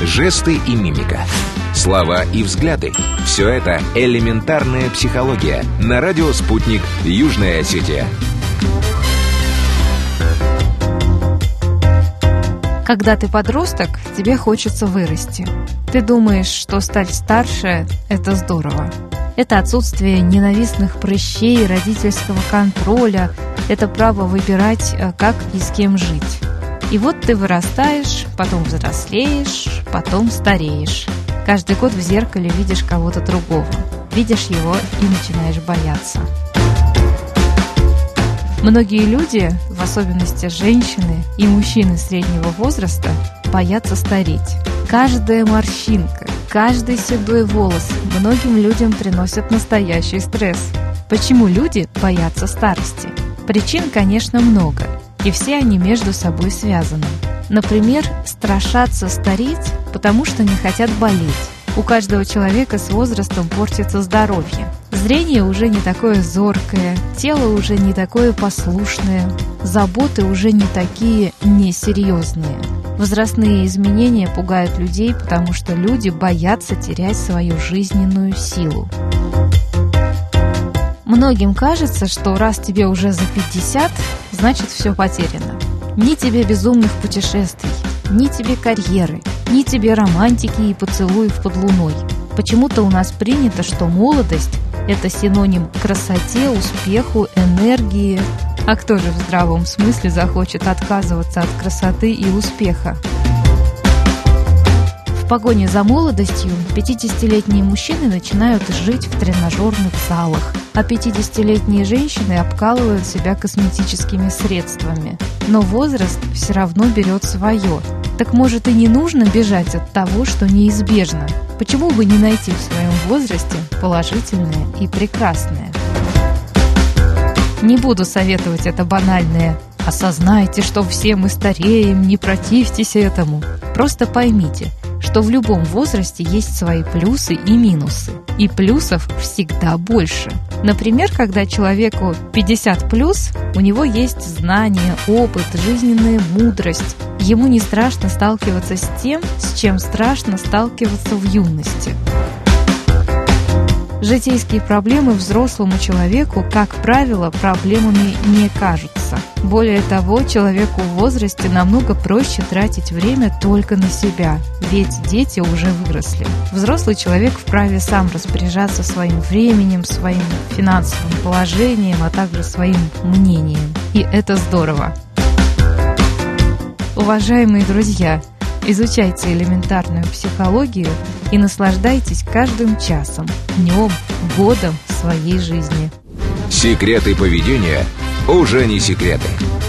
жесты и мимика, слова и взгляды. Все это элементарная психология. На радио «Спутник», Южная Осетия. Когда ты подросток, тебе хочется вырасти. Ты думаешь, что стать старше – это здорово. Это отсутствие ненавистных прыщей, родительского контроля, это право выбирать, как и с кем жить. И вот ты вырастаешь, потом взрослеешь, потом стареешь. Каждый год в зеркале видишь кого-то другого. Видишь его и начинаешь бояться. Многие люди, в особенности женщины и мужчины среднего возраста, боятся стареть. Каждая морщинка, каждый седой волос многим людям приносят настоящий стресс. Почему люди боятся старости? Причин, конечно, много, и все они между собой связаны. Например, страшатся стареть, потому что не хотят болеть. У каждого человека с возрастом портится здоровье. Зрение уже не такое зоркое, тело уже не такое послушное, заботы уже не такие несерьезные. Возрастные изменения пугают людей, потому что люди боятся терять свою жизненную силу. Многим кажется, что раз тебе уже за 50, значит все потеряно. Ни тебе безумных путешествий, ни тебе карьеры, ни тебе романтики и поцелуев под луной. Почему-то у нас принято, что молодость – это синоним красоте, успеху, энергии. А кто же в здравом смысле захочет отказываться от красоты и успеха? В погоне за молодостью 50-летние мужчины начинают жить в тренажерных залах, а 50-летние женщины обкалывают себя косметическими средствами. Но возраст все равно берет свое. Так может и не нужно бежать от того, что неизбежно? Почему бы не найти в своем возрасте положительное и прекрасное? Не буду советовать это банальное «осознайте, что все мы стареем, не противьтесь этому». Просто поймите, что в любом возрасте есть свои плюсы и минусы. И плюсов всегда больше. Например, когда человеку 50+, у него есть знания, опыт, жизненная мудрость. Ему не страшно сталкиваться с тем, с чем страшно сталкиваться в юности. Житейские проблемы взрослому человеку, как правило, проблемами не кажутся. Более того, человеку в возрасте намного проще тратить время только на себя, ведь дети уже выросли. Взрослый человек вправе сам распоряжаться своим временем, своим финансовым положением, а также своим мнением. И это здорово. Уважаемые друзья, изучайте элементарную психологию и наслаждайтесь каждым часом, днем, годом своей жизни. Секреты поведения уже не секреты.